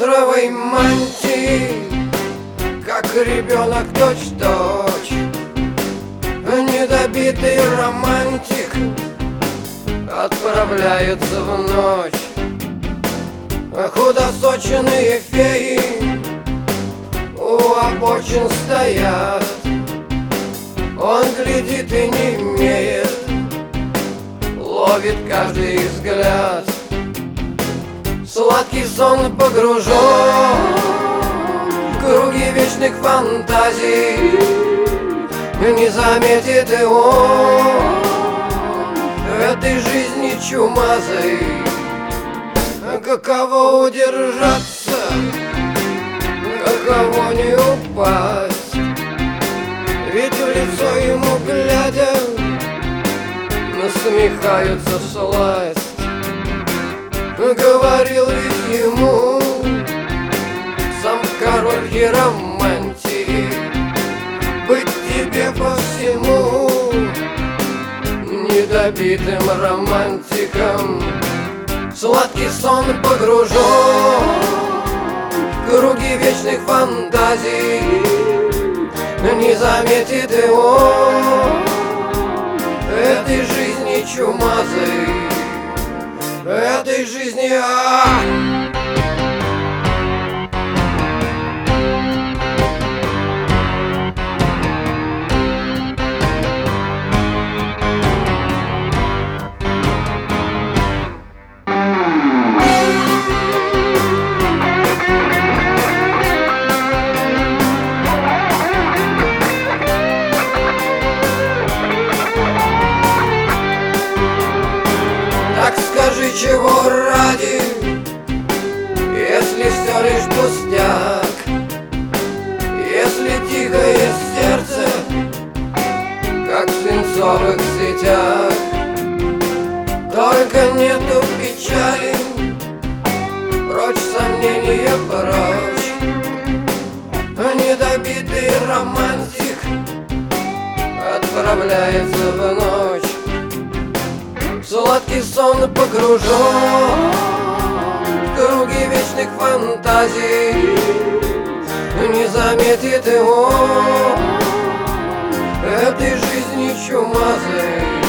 фетровой мантии, как ребенок точь-в-точь. Недобитый романтик отправляется в ночь. Худосоченные феи у обочин стоят. Он глядит и не имеет, ловит каждый взгляд. Сладкий сон погружен в круги вечных фантазий. Не заметит и он этой жизни чумазой. Каково удержаться, каково не упасть, ведь в лицо ему глядя насмехаются всласть. Говорил ведь ему сам король хиромантии: быть тебе по всему недобитым романтиком. Сладкий сон погружен в круги вечных фантазий. Не заметит и он этой жизни чумазой, этой жизни Скажи, чего ради, если все лишь пустяк, если тихое сердце, как в свинцовых сетях. Только нету печали, прочь сомнения, прочь. Недобитый романтик отправляется в ночь. Сладкий сон погружен в круги вечных фантазий. Не заметит и он этой жизни чумазой.